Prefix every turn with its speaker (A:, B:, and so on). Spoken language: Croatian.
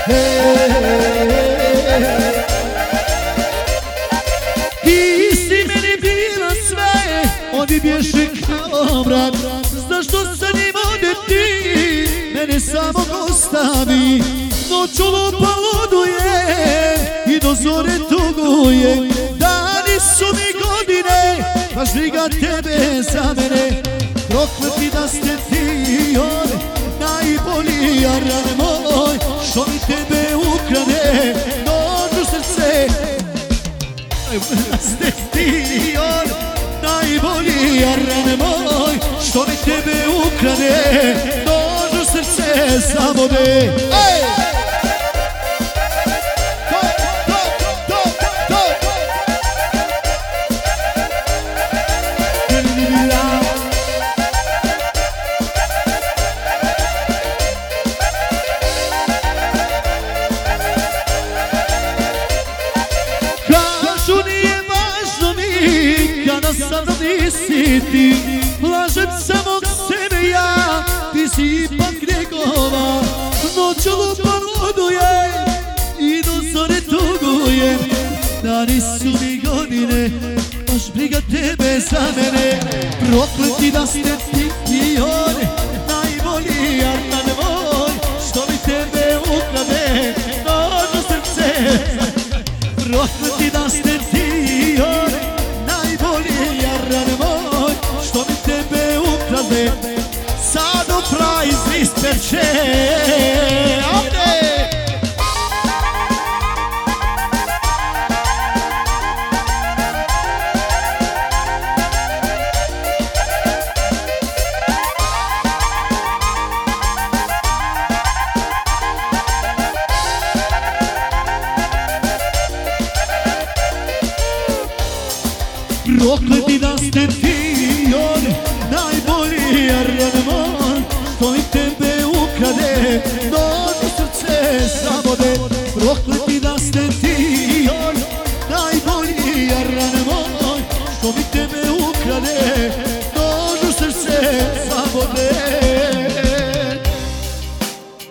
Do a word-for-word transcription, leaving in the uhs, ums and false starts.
A: Ti si meni bila sve, oni bješe kao brat. Zašto sa njim ode ti, mene samog ostavi? Noću lupa luduje i do zore tuguje. Dani su mi godine, baš briga tebe za mene. Prokleti da ste ti on, najbolji jaran moj, što mi tebe ukrade noć u srce. Da ste ti on, najbolji jaran moj, što mi tebe ukrade noć u srce zavode. Sada nisi ti, lažem samog sebe ja, ti si ipak njegova. Noću lupa luduje i do zore tugujem. Dani su mi godine, baš briga tebe za mene. Prokleti da ste ti i on, najbolji jaran moj, što mi tebe ukrade noć u srce. Prokleti da ste ti i on, moj, što mi tebe ukrade, sad u prajz ispeče. Ovdje! Prokleti da ste ti on, najbolji jaran moj, što mi tebe ukrade noć u srce samo.